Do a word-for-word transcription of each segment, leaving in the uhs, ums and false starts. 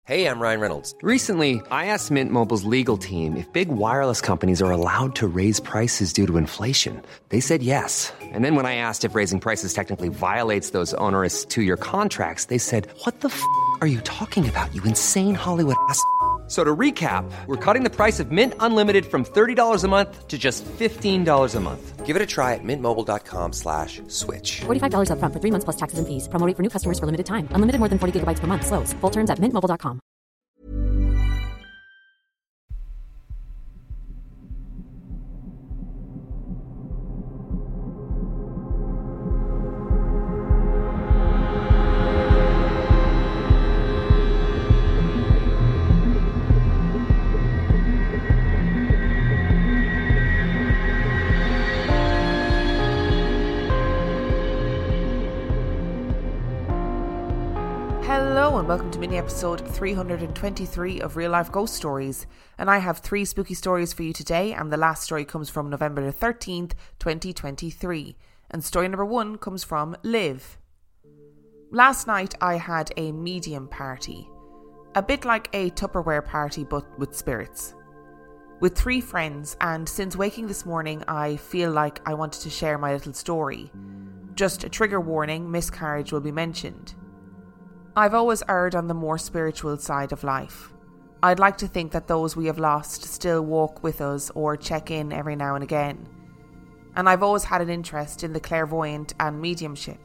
Hey, I'm Ryan Reynolds. Recently, I asked Mint Mobile's legal team if big wireless companies are allowed to raise prices due to inflation. They said yes. And then when I asked if raising prices technically violates those onerous two-year contracts, they said, what the f*** are you talking about, you insane Hollywood ass f- So to recap, we're cutting the price of Mint Unlimited from thirty dollars a month to just fifteen dollars a month. Give it a try at mintmobile.com slash switch. forty-five dollars up front for three months plus taxes and fees. Promo rate for new customers for limited time. Unlimited more than forty gigabytes per month. Slows full terms at mint mobile dot com. Hello and welcome to mini episode three hundred twenty-three of Real Life Ghost Stories, and I have three spooky stories for you today, and the last story comes from November the thirteenth, twenty twenty-three, and story number one comes from Liv. Last night I had a medium party, a bit like a Tupperware party but with spirits, with three friends, and since waking this morning I feel like I wanted to share my little story. Just a trigger warning, miscarriage will be mentioned. I've always erred on the more spiritual side of life. I'd like to think that those we have lost still walk with us or check in every now and again. And I've always had an interest in the clairvoyant and mediumship.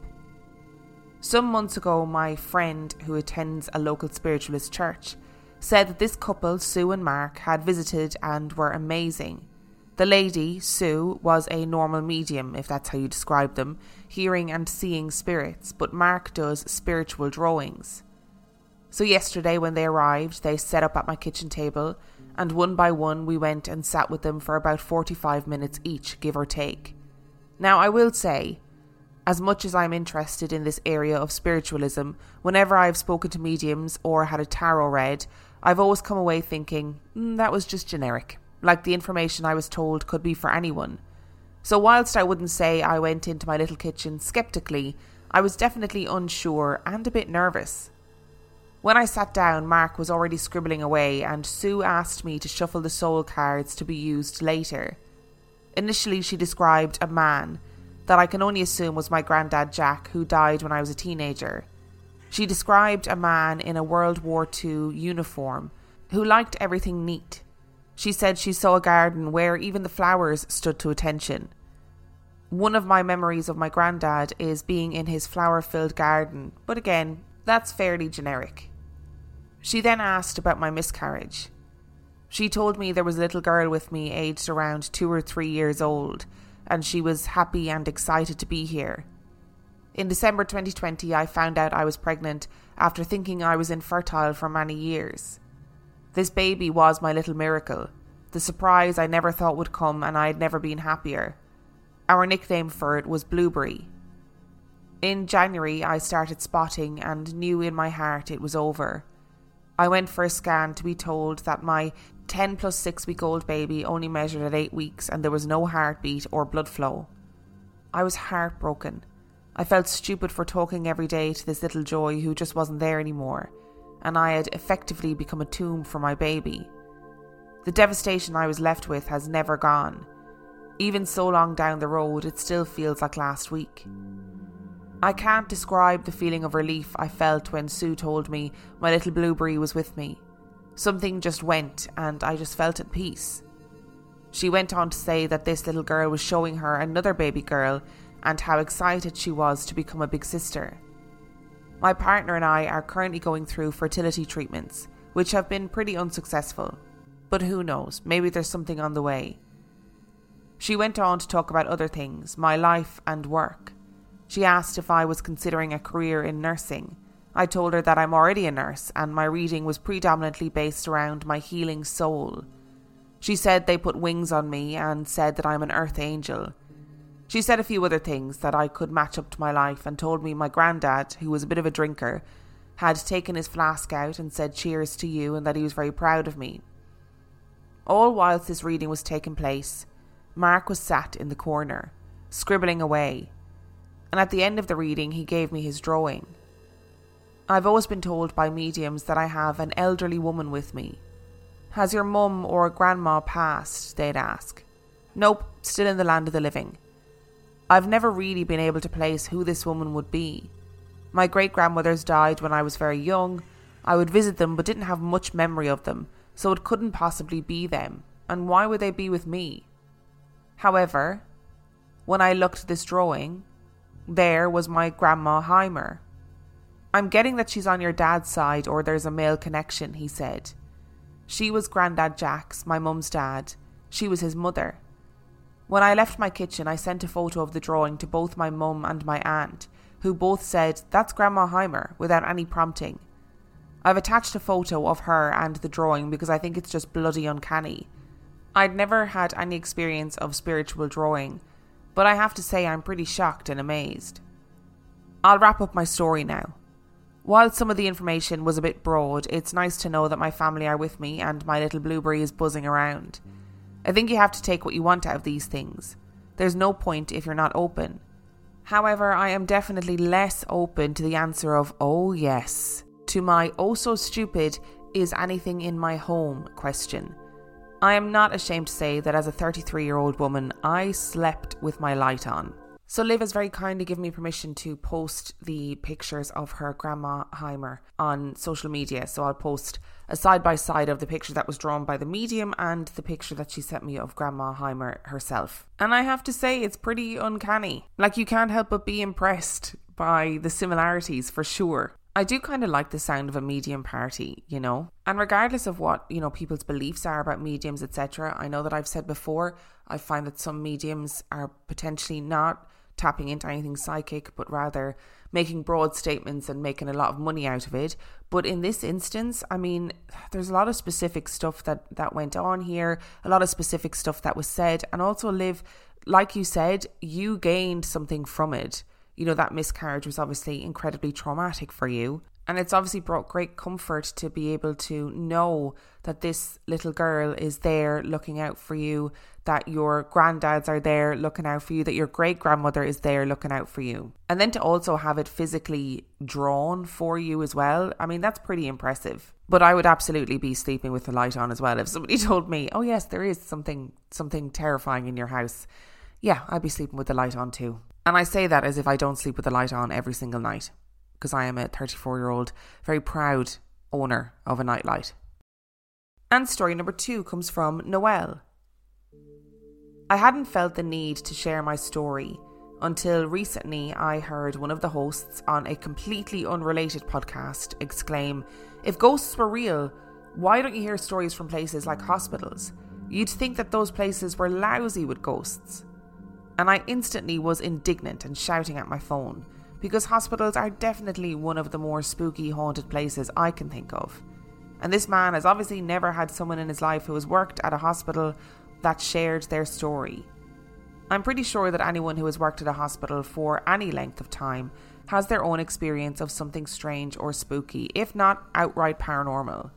Some months ago, my friend, who attends a local spiritualist church, said that this couple, Sue and Mark, had visited and were amazing. The lady, Sue, was a normal medium, if that's how you describe them, hearing and seeing spirits, but Mark does spiritual drawings. So yesterday when they arrived, they set up at my kitchen table, and one by one we went and sat with them for about forty-five minutes each, give or take. Now I will say, as much as I'm interested in this area of spiritualism, whenever I've spoken to mediums or had a tarot read, I've always come away thinking, mm, that was just generic. Like the information I was told could be for anyone. So whilst I wouldn't say I went into my little kitchen sceptically, I was definitely unsure and a bit nervous. When I sat down, Mark was already scribbling away, and Sue asked me to shuffle the soul cards to be used later. Initially she described a man that I can only assume was my granddad Jack, who died when I was a teenager. She described a man in a World War Two uniform who liked everything neat. She said she saw a garden where even the flowers stood to attention. One of my memories of my granddad is being in his flower-filled garden, but again, that's fairly generic. She then asked about my miscarriage. She told me there was a little girl with me aged around two or three years old, and she was happy and excited to be here. In December twenty twenty, I found out I was pregnant after thinking I was infertile for many years. This baby was my little miracle, the surprise I never thought would come, and I had never been happier. Our nickname for it was Blueberry. In January I started spotting and knew in my heart it was over. I went for a scan to be told that my ten plus six week old baby only measured at eight weeks and there was no heartbeat or blood flow. I was heartbroken. I felt stupid for talking every day to this little joy who just wasn't there anymore, and I had effectively become a tomb for my baby. The devastation I was left with has never gone. Even so long down the road, it still feels like last week. I can't describe the feeling of relief I felt when Sue told me my little Blueberry was with me. Something just went and I just felt at peace. She went on to say that this little girl was showing her another baby girl and how excited she was to become a big sister. My partner and I are currently going through fertility treatments, which have been pretty unsuccessful. But who knows, maybe there's something on the way. She went on to talk about other things, my life and work. She asked if I was considering a career in nursing. I told her that I'm already a nurse and my reading was predominantly based around my healing soul. She said they put wings on me and said that I'm an earth angel. She said a few other things that I could match up to my life and told me my granddad, who was a bit of a drinker, had taken his flask out and said cheers to you and that he was very proud of me. All whilst this reading was taking place, Mark was sat in the corner, scribbling away, and at the end of the reading he gave me his drawing. I've always been told by mediums that I have an elderly woman with me. Has your mum or grandma passed? They'd ask. Nope, still in the land of the living. I've never really been able to place who this woman would be. My great-grandmothers died when I was very young. I would visit them but didn't have much memory of them, so it couldn't possibly be them. And why would they be with me? However, when I looked at this drawing, there was my Grandma Heimer. I'm getting that she's on your dad's side or there's a male connection, he said. She was Grandad Jack's, my mum's dad. She was his mother. When I left my kitchen, I sent a photo of the drawing to both my mum and my aunt, who both said, that's Grandma Heimer, without any prompting. I've attached a photo of her and the drawing because I think it's just bloody uncanny. I'd never had any experience of spiritual drawing, but I have to say I'm pretty shocked and amazed. I'll wrap up my story now. While some of the information was a bit broad, it's nice to know that my family are with me and my little blueberry is buzzing around. I think you have to take what you want out of these things. There's no point if you're not open. However, I am definitely less open to the answer of, oh yes, to my oh so stupid, is anything in my home question. I am not ashamed to say that as a thirty-three-year-old woman, I slept with my light on. So Liv has very kindly given me permission to post the pictures of her Grandma Heimer on social media. So I'll post a side-by-side of the picture that was drawn by the medium and the picture that she sent me of Grandma Heimer herself. And I have to say, it's pretty uncanny. Like, you can't help but be impressed by the similarities for sure. I do kind of like the sound of a medium party, you know. And regardless of what, you know, people's beliefs are about mediums, et cetera, I know that I've said before, I find that some mediums are potentially not tapping into anything psychic, but rather making broad statements and making a lot of money out of it. But in this instance, I mean, there's a lot of specific stuff that, that went on here, a lot of specific stuff that was said. And also, Liv, like you said, you gained something from it. You know, that miscarriage was obviously incredibly traumatic for you. And it's obviously brought great comfort to be able to know that this little girl is there looking out for you, that your granddads are there looking out for you, that your great-grandmother is there looking out for you. And then to also have it physically drawn for you as well, I mean, that's pretty impressive. But I would absolutely be sleeping with the light on as well. If somebody told me, oh yes, there is something something terrifying in your house, yeah, I'd be sleeping with the light on too. And I say that as if I don't sleep with the light on every single night, because I am a thirty-four-year-old, very proud owner of a nightlight. And story number two comes from Noelle. I hadn't felt the need to share my story until recently I heard one of the hosts on a completely unrelated podcast exclaim, if ghosts were real, why don't you hear stories from places like hospitals? You'd think that those places were lousy with ghosts. And I instantly was indignant and shouting at my phone, because hospitals are definitely one of the more spooky haunted places I can think of. And this man has obviously never had someone in his life who has worked at a hospital that shared their story. I'm pretty sure that anyone who has worked at a hospital for any length of time has their own experience of something strange or spooky, if not outright paranormal.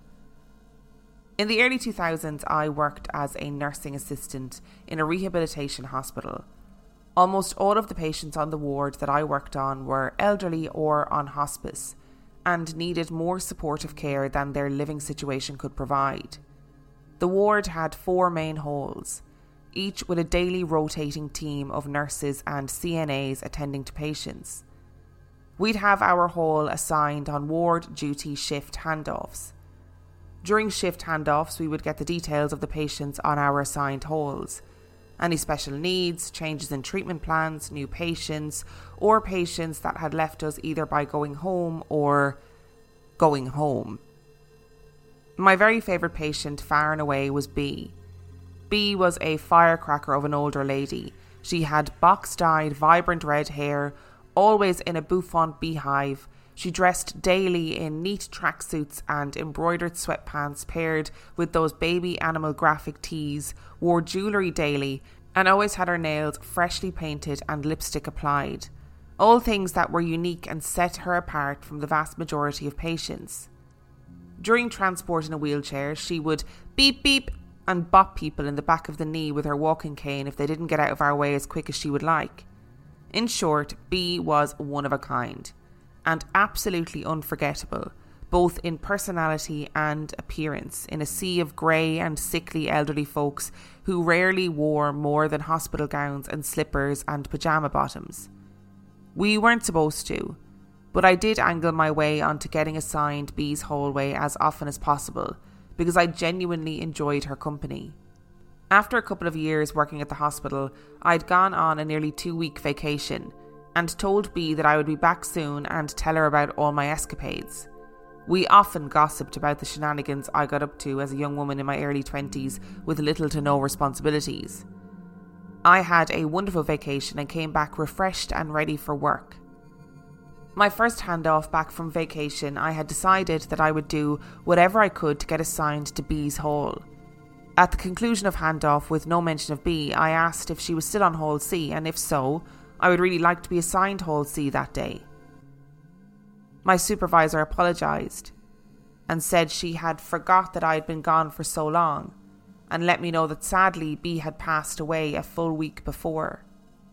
In the early two thousands, I worked as a nursing assistant in a rehabilitation hospital. Almost all of the patients on the ward that I worked on were elderly or on hospice and needed more supportive care than their living situation could provide. The ward had four main halls, each with a daily rotating team of nurses and C N As attending to patients. We'd have our hall assigned on ward duty shift handoffs. During shift handoffs, we would get the details of the patients on our assigned halls. Any special needs, changes in treatment plans, new patients, or patients that had left us either by going home or going home. My very favourite patient, far and away, was B. B was a firecracker of an older lady. She had box-dyed, vibrant red hair, always in a bouffant beehive. She dressed daily in neat tracksuits and embroidered sweatpants paired with those baby animal graphic tees, wore jewellery daily, and always had her nails freshly painted and lipstick applied. All things that were unique and set her apart from the vast majority of patients. During transport in a wheelchair, she would beep beep and bop people in the back of the knee with her walking cane if they didn't get out of our way as quick as she would like. In short, B was one of a kind. and absolutely unforgettable, both in personality and appearance, in a sea of grey and sickly elderly folks who rarely wore more than hospital gowns and slippers and pyjama bottoms. We weren't supposed to, but I did angle my way onto getting assigned Bee's hallway as often as possible, because I genuinely enjoyed her company. After a couple of years working at the hospital, I'd gone on a nearly two-week vacation and told Bee that I would be back soon and tell her about all my escapades. We often gossiped about the shenanigans I got up to as a young woman in my early twenties with little to no responsibilities. I had a wonderful vacation and came back refreshed and ready for work. My first handoff back from vacation, I had decided that I would do whatever I could to get assigned to Bee's hall. At the conclusion of handoff, with no mention of Bee, I asked if she was still on Hall C, and if so, I would really like to be assigned Hall C that day. My supervisor apologised and said she had forgot that I had been gone for so long, and let me know that sadly Bee had passed away a full week before.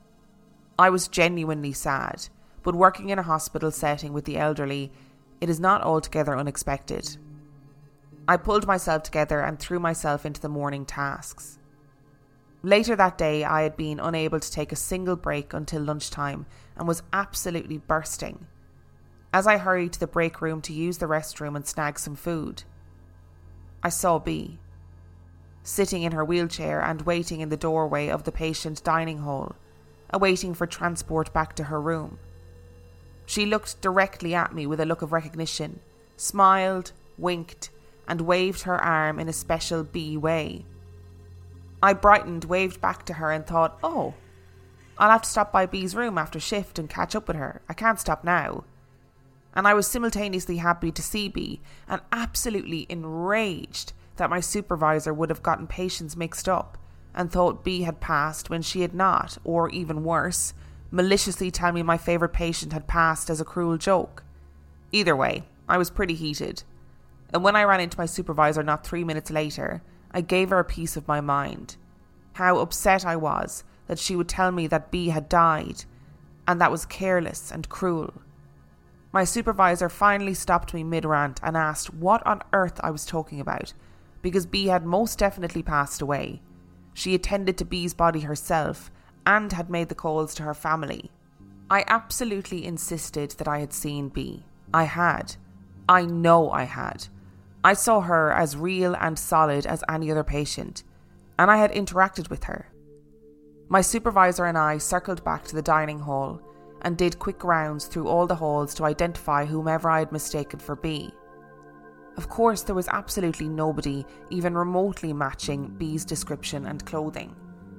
I was genuinely sad, but working in a hospital setting with the elderly, it is not altogether unexpected. I pulled myself together and threw myself into the morning tasks. Later that day, I had been unable to take a single break until lunchtime and was absolutely bursting. As I hurried to the break room to use the restroom and snag some food, I saw Bee, sitting in her wheelchair and waiting in the doorway of the patient dining hall, awaiting for transport back to her room. She looked directly at me with a look of recognition, smiled, winked, and waved her arm in a special Bee way. I brightened, waved back to her and thought, oh, I'll have to stop by Bee's room after shift and catch up with her. I can't stop now. And I was simultaneously happy to see Bee and absolutely enraged that my supervisor would have gotten patients mixed up and thought Bee had passed when she had not, or even worse, maliciously tell me my favourite patient had passed as a cruel joke. Either way, I was pretty heated. And when I ran into my supervisor not three minutes later, I gave her a piece of my mind. How upset I was that she would tell me that Bee had died, and that was careless and cruel. My supervisor finally stopped me mid-rant and asked what on earth I was talking about, because Bee had most definitely passed away. She attended to Bee's body herself and had made the calls to her family. I absolutely insisted that I had seen Bee. I had. I know I had. I saw her as real and solid as any other patient, and I had interacted with her. My supervisor and I circled back to the dining hall and did quick rounds through all the halls to identify whomever I had mistaken for Bee. Of course, there was absolutely nobody even remotely matching Bee's description and clothing.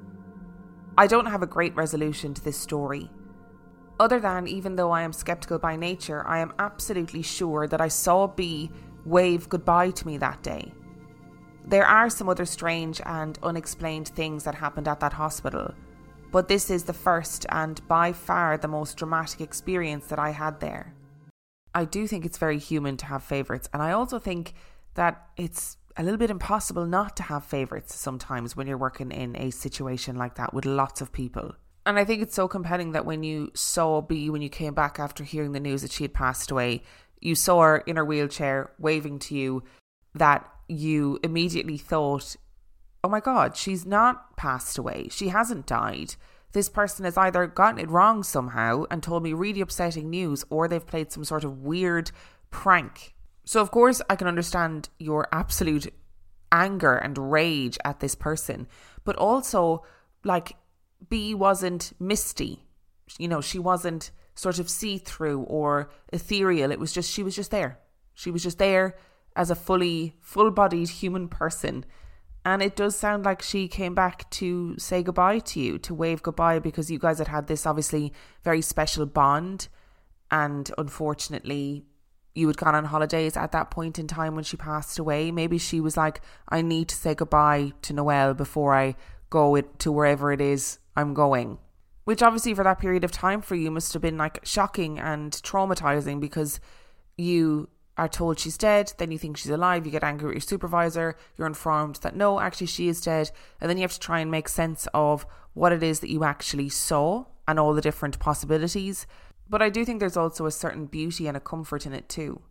I don't have a great resolution to this story, other than even though I am sceptical by nature, I am absolutely sure that I saw Bee wave goodbye to me that day. There are some other strange and unexplained things that happened at that hospital, but this is the first and by far the most dramatic experience that I had there. I do think it's very human to have favourites, and I also think that it's a little bit impossible not to have favourites sometimes when you're working in a situation like that with lots of people. And I think it's so compelling that when you saw Bee, when you came back after hearing the news that she had passed away, you saw her in her wheelchair waving to you, that you immediately thought, oh my God, she's not passed away. She hasn't died. This person has either gotten it wrong somehow and told me really upsetting news, or they've played some sort of weird prank. So of course I can understand your absolute anger and rage at this person, but also like Bee wasn't misty. You know, she wasn't sort of see-through or ethereal. It was just, she was just there. She was just there as a fully, full-bodied human person. And it does sound like she came back to say goodbye to you, to wave goodbye, because you guys had had this obviously very special bond. And unfortunately, you had gone on holidays at that point in time when she passed away. Maybe she was like, I need to say goodbye to Noelle before I go it, to wherever it is I'm going. Which obviously for that period of time for you must have been like shocking and traumatizing, because you are told she's dead, then you think she's alive, you get angry with your supervisor, you're informed that no, actually she is dead, and then you have to try and make sense of what it is that you actually saw and all the different possibilities. But I do think there's also a certain beauty and a comfort in it too.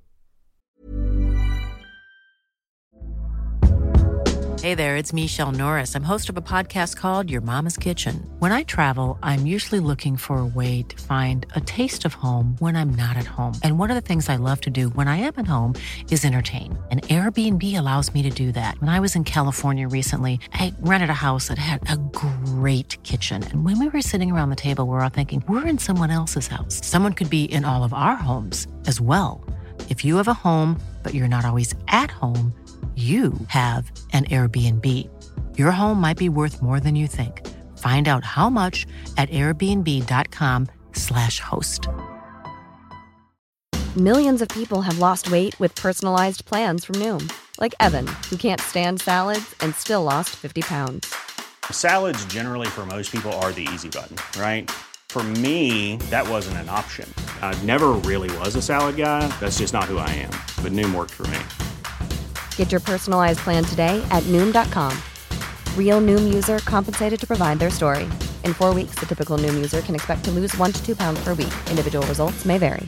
Hey there, it's Michelle Norris. I'm host of a podcast called Your Mama's Kitchen. When I travel, I'm usually looking for a way to find a taste of home when I'm not at home. And one of the things I love to do when I am at home is entertain. And Airbnb allows me to do that. When I was in California recently, I rented a house that had a great kitchen. And when we were sitting around the table, we were all thinking, we're in someone else's house. Someone could be in all of our homes as well. If you have a home, but you're not always at home, you have an Airbnb. Your home might be worth more than you think. Find out how much at airbnb.com slash host. Millions of people have lost weight with personalized plans from Noom. Like Evan, who can't stand salads and still lost fifty pounds. Salads generally for most people are the easy button, right? For me, that wasn't an option. I never really was a salad guy. That's just not who I am. But Noom worked for me. Get your personalized plan today at Noom dot com. Real Noom user compensated to provide their story. In four weeks, the typical Noom user can expect to lose one to two pounds per week. Individual results may vary.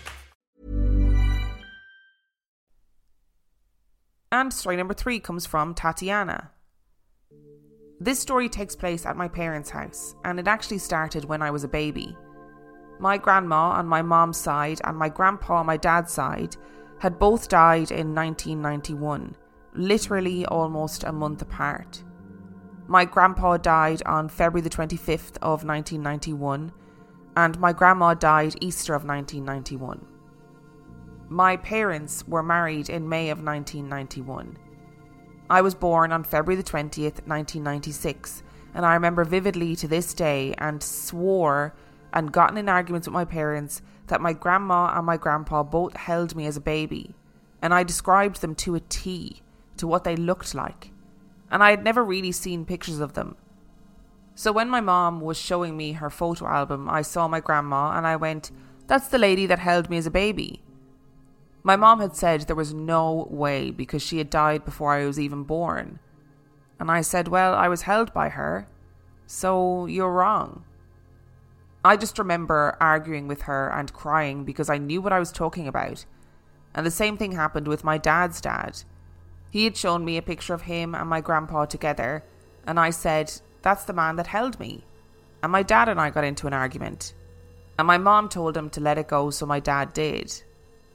And story number three comes from Tatiana. This story takes place at my parents' house, and it actually started when I was a baby. My grandma on my mom's side and my grandpa on my dad's side had both died in nineteen ninety-one. Literally almost a month apart. My grandpa died on February the twenty-fifth of nineteen ninety-one, and my grandma died Easter of nineteen ninety-one. My parents were married in May of nineteen ninety-one. I was born on February the twentieth, nineteen ninety-six, and I remember vividly to this day and swore and gotten in arguments with my parents that my grandma and my grandpa both held me as a baby, and I described them to a T, to what they looked like, and I had never really seen pictures of them. So when my mom was showing me her photo album, I saw my grandma and I went, "That's the lady that held me as a baby." My mom had said there was no way because she had died before I was even born. And I said, "Well, I was held by her, so you're wrong." I just remember arguing with her and crying because I knew what I was talking about. And the same thing happened with my dad's dad. He had shown me a picture of him and my grandpa together, and I said, "That's the man that held me." And my dad and I got into an argument. And my mom told him to let it go, so my dad did.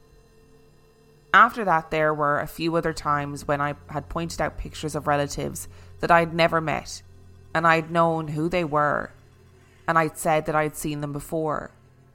After that, there were a few other times when I had pointed out pictures of relatives that I'd never met, and I'd known who they were, and I'd said that I'd seen them before.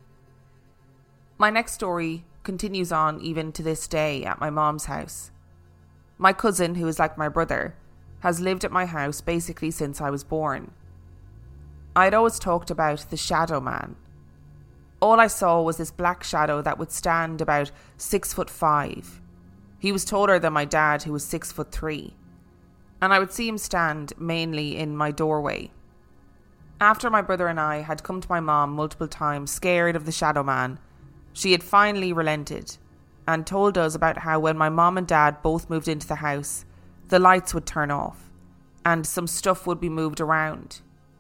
My next story continues on even to this day at my mom's house. My cousin, who is like my brother, has lived at my house basically since I was born. I'd always talked about the shadow man. All I saw was this black shadow that would stand about six foot five. He was taller than my dad, who was six foot three. And I would see him stand mainly in my doorway. After my brother and I had come to my mom multiple times scared of the shadow man, she had finally relented and told us about how when my mom and dad both moved into the house, the lights would turn off and some stuff would be moved around.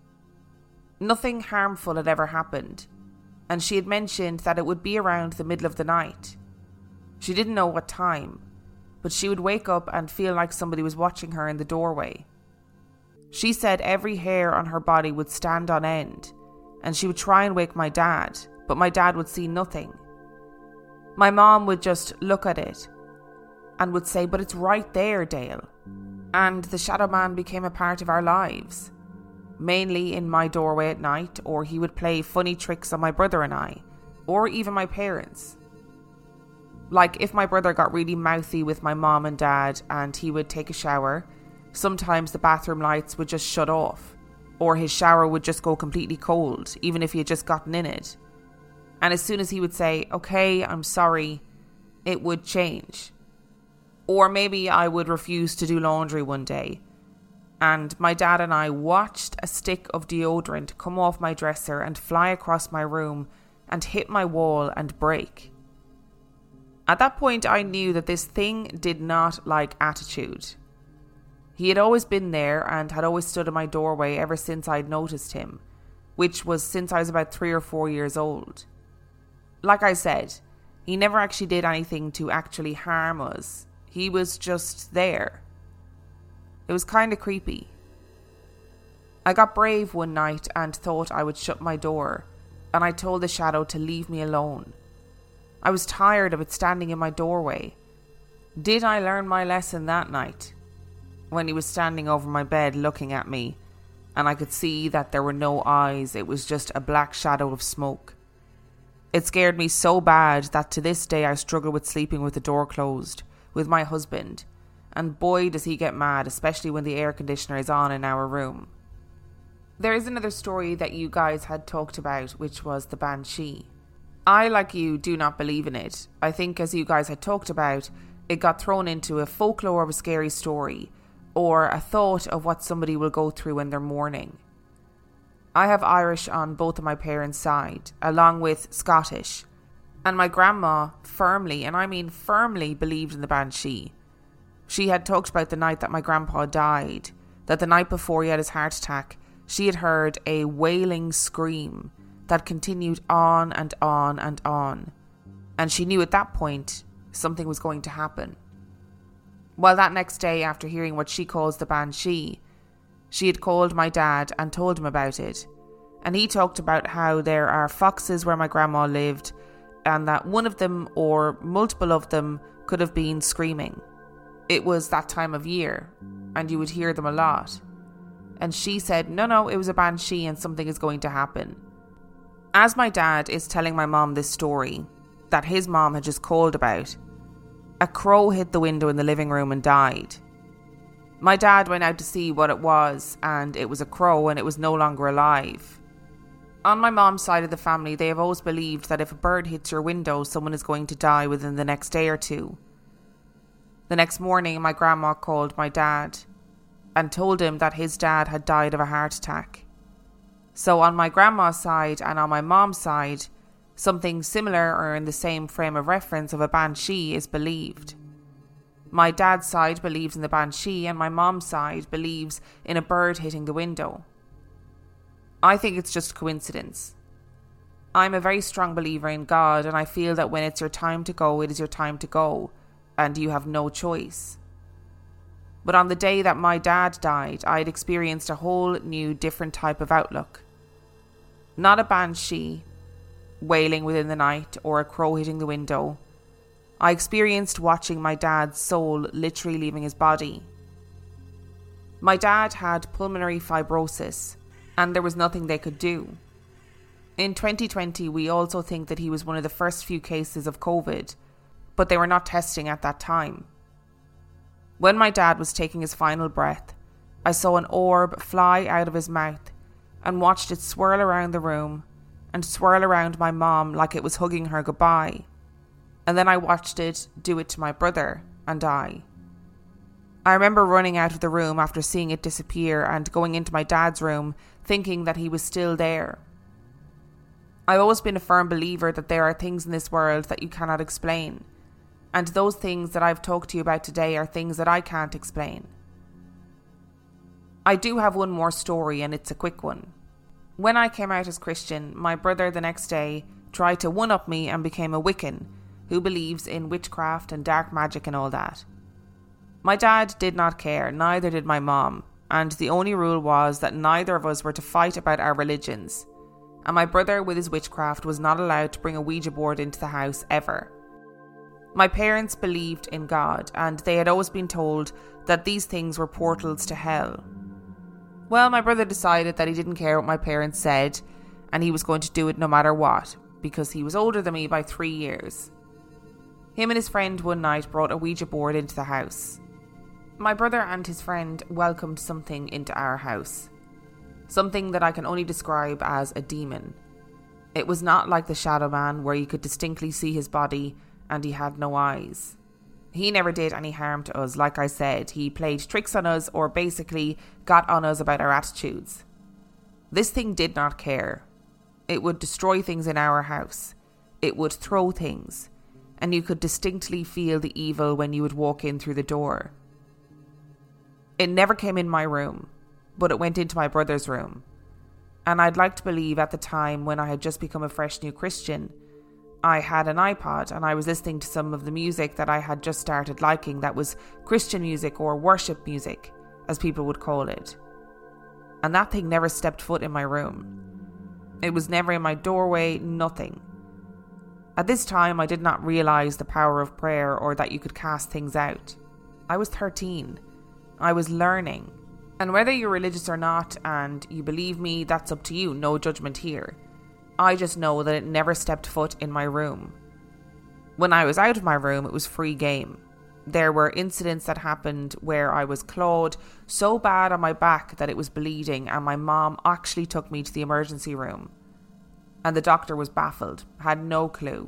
Nothing harmful had ever happened, and she had mentioned that it would be around the middle of the night. She didn't know what time, but she would wake up and feel like somebody was watching her in the doorway. She said every hair on her body would stand on end, and she would try and wake my dad, but my dad would see nothing. My mom would just look at it and would say, "But it's right there, Dale." And the shadow man became a part of our lives, mainly in my doorway at night, or he would play funny tricks on my brother and I, or even my parents. Like if my brother got really mouthy with my mom and dad and he would take a shower, sometimes the bathroom lights would just shut off, or his shower would just go completely cold, even if he had just gotten in it. And as soon as he would say, "Okay, I'm sorry," it would change. Or maybe I would refuse to do laundry one day, and my dad and I watched a stick of deodorant come off my dresser and fly across my room and hit my wall and break. At that point, I knew that this thing did not like attitude. He had always been there and had always stood in my doorway ever since I'd noticed him, which was since I was about three or four years old. Like I said, he never actually did anything to actually harm us. He was just there. It was kind of creepy. I got brave one night and thought I would shut my door, and I told the shadow to leave me alone. I was tired of it standing in my doorway. Did I learn my lesson that night? When he was standing over my bed looking at me, and I could see that there were no eyes, it was just a black shadow of smoke. It scared me so bad that to this day I struggle with sleeping with the door closed, with my husband, and boy does he get mad, especially when the air conditioner is on in our room. There is another story that you guys had talked about, which was the Banshee. I, like you, do not believe in it. I think, as you guys had talked about, it got thrown into a folklore of a scary story, or a thought of what somebody will go through when they're mourning. I have Irish on both of my parents' side, along with Scottish, and my grandma firmly, and I mean firmly, believed in the Banshee. She had talked about the night that my grandpa died, that the night before he had his heart attack, she had heard a wailing scream that continued on and on and on, and she knew at that point something was going to happen. Well, that next day, after hearing what she calls the Banshee, she had called my dad and told him about it, and he talked about how there are foxes where my grandma lived, and that one of them, or multiple of them, could have been screaming. It was that time of year, and you would hear them a lot. And she said, no, no, it was a Banshee and something is going to happen. As my dad is telling my mom this story, that his mom had just called about, a crow hit the window in the living room and died. My dad went out to see what it was, and it was a crow, and it was no longer alive. On my mom's side of the family, they have always believed that if a bird hits your window, someone is going to die within the next day or two. The next morning, my grandma called my dad and told him that his dad had died of a heart attack. So on my grandma's side and on my mom's side, something similar or in the same frame of reference of a Banshee is believed. My dad's side believes in the Banshee, and my mom's side believes in a bird hitting the window. I think it's just coincidence. I'm a very strong believer in God, and I feel that when it's your time to go, it is your time to go, and you have no choice. But on the day that my dad died, I had experienced a whole new different type of outlook. Not a Banshee wailing within the night or a crow hitting the window. I experienced watching my dad's soul literally leaving his body. My dad had pulmonary fibrosis, and there was nothing they could do. In twenty twenty, we also think that he was one of the first few cases of COVID, but they were not testing at that time. When my dad was taking his final breath, I saw an orb fly out of his mouth and watched it swirl around the room and swirl around my mom like it was hugging her goodbye. And then I watched it do it to my brother and I. I remember running out of the room after seeing it disappear and going into my dad's room thinking that he was still there. I've always been a firm believer that there are things in this world that you cannot explain. And those things that I've talked to you about today are things that I can't explain. I do have one more story, and it's a quick one. When I came out as Christian, my brother the next day tried to one-up me and became a Wiccan, who believes in witchcraft and dark magic and all that. My dad did not care, neither did my mom, and the only rule was that neither of us were to fight about our religions, and my brother with his witchcraft was not allowed to bring a Ouija board into the house ever. My parents believed in God, and they had always been told that these things were portals to hell. Well, my brother decided that he didn't care what my parents said, and he was going to do it no matter what, because he was older than me by three years. Him and his friend one night brought a Ouija board into the house. My brother and his friend welcomed something into our house. Something that I can only describe as a demon. It was not like the Shadow Man, where you could distinctly see his body and he had no eyes. He never did any harm to us. Like I said, he played tricks on us, or basically got on us about our attitudes. This thing did not care. It would destroy things in our house. It would throw things. And you could distinctly feel the evil when you would walk in through the door. It never came in my room, but it went into my brother's room. And I'd like to believe at the time, when I had just become a fresh new Christian, I had an iPod and I was listening to some of the music that I had just started liking that was Christian music or worship music, as people would call it. And that thing never stepped foot in my room. It was never in my doorway, nothing. At this time, I did not realise the power of prayer or that you could cast things out. I was thirteen. I was learning. And whether you're religious or not, and you believe me, that's up to you, no judgment here. I just know that it never stepped foot in my room. When I was out of my room, it was free game. There were incidents that happened where I was clawed so bad on my back that it was bleeding, and my mom actually took me to the emergency room. And the doctor was baffled, had no clue.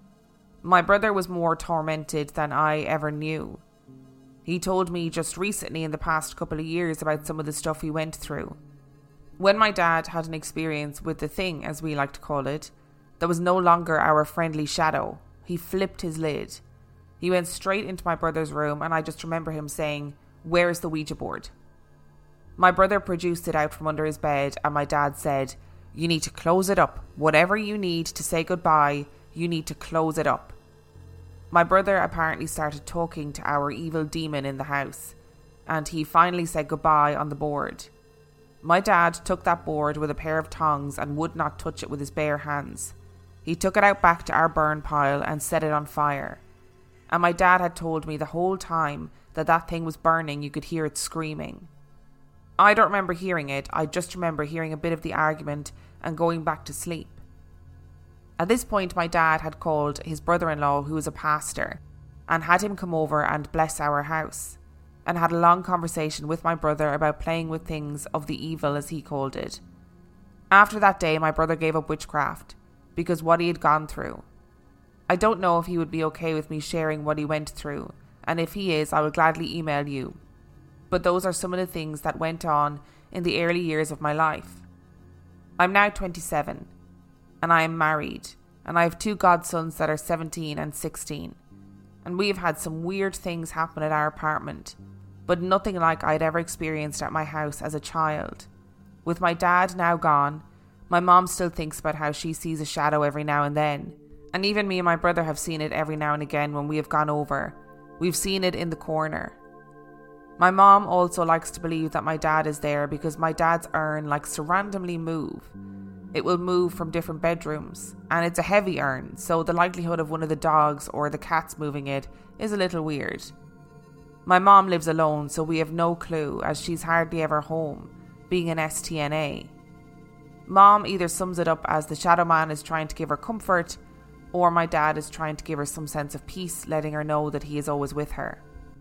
My brother was more tormented than I ever knew. He told me just recently in the past couple of years about some of the stuff he went through. When my dad had an experience with the thing, as we like to call it, that was no longer our friendly shadow, he flipped his lid. He went straight into my brother's room, and I just remember him saying, "Where's the Ouija board?" My brother produced it out from under his bed, and my dad said, "You need to close it up. Whatever you need to say goodbye, you need to close it up." My brother apparently started talking to our evil demon in the house, and he finally said goodbye on the board. My dad took that board with a pair of tongs and would not touch it with his bare hands. He took it out back to our burn pile and set it on fire. And my dad had told me the whole time that that thing was burning, you could hear it screaming. I don't remember hearing it, I just remember hearing a bit of the argument and going back to sleep. At this point, my dad had called his brother-in-law, who was a pastor, and had him come over and bless our house, and had a long conversation with my brother about playing with things of the evil, as he called it. After that day, my brother gave up witchcraft, because what he had gone through. I don't know if he would be okay with me sharing what he went through, and if he is, I will gladly email you. But those are some of the things that went on in the early years of my life. I'm now twenty-seven, and I am married, and I have two godsons that are seventeen and sixteen. And we have had some weird things happen at our apartment, but nothing like I'd ever experienced at my house as a child. With my dad now gone, my mom still thinks about how she sees a shadow every now and then, and even me and my brother have seen it every now and again when we have gone over. We've seen it in the corner. My mom also likes to believe that my dad is there because my dad's urn likes to randomly move. It will move from different bedrooms, and it's a heavy urn, so the likelihood of one of the dogs or the cats moving it is a little weird. My mom lives alone, so we have no clue, as she's hardly ever home, being an S T N A. Mom either sums it up as the shadow man is trying to give her comfort, or my dad is trying to give her some sense of peace, letting her know that he is always with her.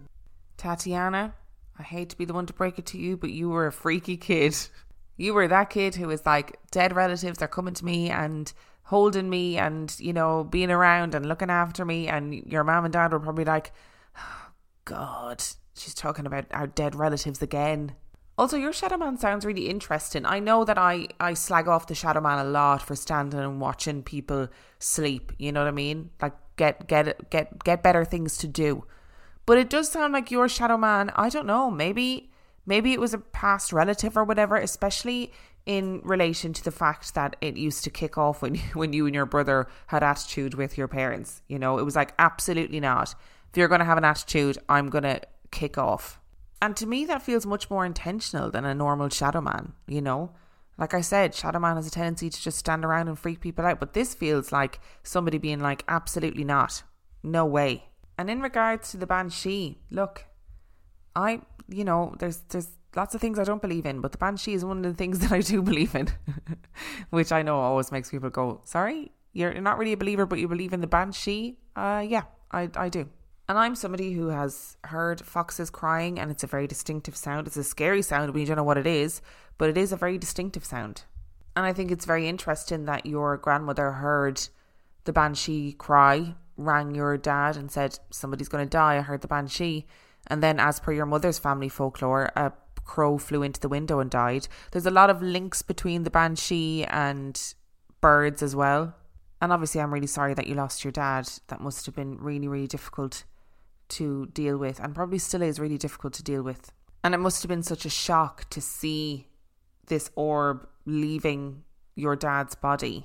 Tatiana, I hate to be the one to break it to you, but you were a freaky kid. You were that kid who was like, dead relatives are coming to me and holding me and, you know, being around and looking after me, and your mom and dad were probably like, oh, God, she's talking about our dead relatives again. Also, your Shadow Man sounds really interesting. I know that I, I slag off the Shadow Man a lot for standing and watching people sleep, you know what I mean? Like, get get get get better things to do. But it does sound like your Shadow Man, I don't know, maybe maybe it was a past relative or whatever, especially in relation to the fact that it used to kick off when, when you and your brother had attitude with your parents. You know, it was like, absolutely not. If you're going to have an attitude, I'm going to kick off. And to me, that feels much more intentional than a normal Shadow Man, you know? Like I said, Shadow Man has a tendency to just stand around and freak people out. But this feels like somebody being like, absolutely not. No way. And in regards to the Banshee, look, I, you know, there's there's lots of things I don't believe in, but the Banshee is one of the things that I do believe in. Which I know always makes people go, sorry, you're not really a believer, but you believe in the Banshee? Uh, yeah, I, I do. And I'm somebody who has heard foxes crying, and it's a very distinctive sound. It's a scary sound when you don't know what it is, but it is a very distinctive sound. And I think it's very interesting that your grandmother heard the Banshee cry, rang your dad and said, somebody's going to die, I heard the Banshee. And then, as per your mother's family folklore, a crow flew into the window and died. There's a lot of links between the Banshee and birds as well. And obviously I'm really sorry that you lost your dad. That must have been really, really difficult to deal with, and probably still is really difficult to deal with. And it must have been such a shock to see this orb leaving your dad's body.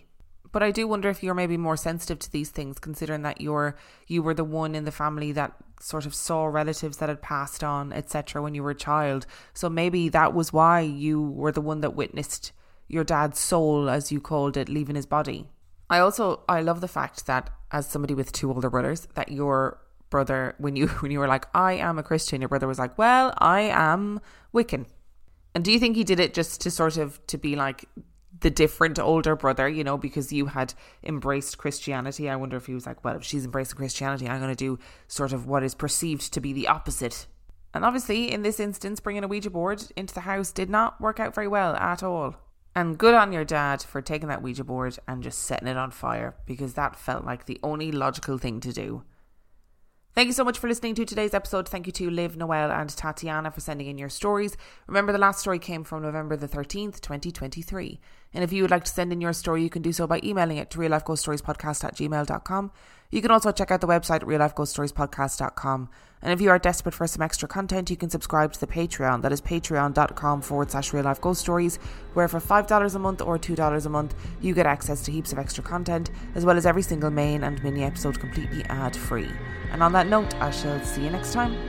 But I do wonder if you're maybe more sensitive to these things, considering that you're you were the one in the family that sort of saw relatives that had passed on, et cetera, when you were a child. So maybe that was why you were the one that witnessed your dad's soul, as you called it, leaving his body. I also, I love the fact that as somebody with two older brothers, that your brother, when you when you were like, I am a Christian, your brother was like, well, I am Wiccan. And do you think he did it just to sort of, to be like the different older brother, you know, because you had embraced Christianity? I wonder if he was like, well, if she's embracing Christianity, I'm going to do sort of what is perceived to be the opposite. And obviously, in this instance, bringing a Ouija board into the house did not work out very well at all. And good on your dad for taking that Ouija board and just setting it on fire, because that felt like the only logical thing to do. Thank you so much for listening to today's episode. Thank you to Liv, Noelle and Tatiana for sending in your stories. Remember, the last story came from November the thirteenth, twenty twenty-three. And if you would like to send in your story, you can do so by emailing it to real life ghost stories podcast at gmail dot com. You can also check out the website real life ghost stories podcast dot com. And if you are desperate for some extra content, you can subscribe to the Patreon. That is patreon.com forward slash real life ghost stories, where for five dollars a month or two dollars a month, you get access to heaps of extra content, as well as every single main and mini episode completely ad free. And on that note, I shall see you next time.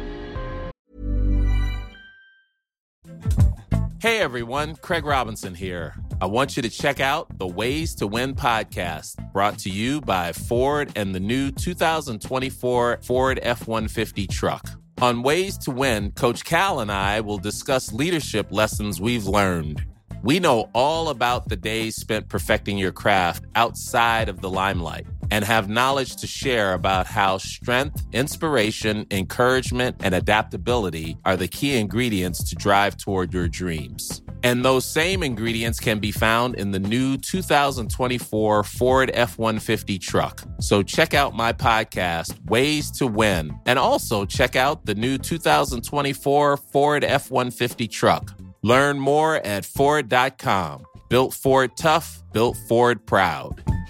Hey everyone, Craig Robinson here. I want you to check out the Ways to Win podcast, brought to you by Ford and the new two thousand twenty-four Ford F one fifty truck. On Ways to Win, Coach Cal and I will discuss leadership lessons we've learned. We know all about the days spent perfecting your craft outside of the limelight and have knowledge to share about how strength, inspiration, encouragement, and adaptability are the key ingredients to drive toward your dreams. And those same ingredients can be found in the new two thousand twenty-four Ford F one fifty truck. So check out my podcast, Ways to Win, and also check out the new two thousand twenty-four Ford F one fifty truck. Learn more at Ford dot com. Built Ford tough, built Ford proud.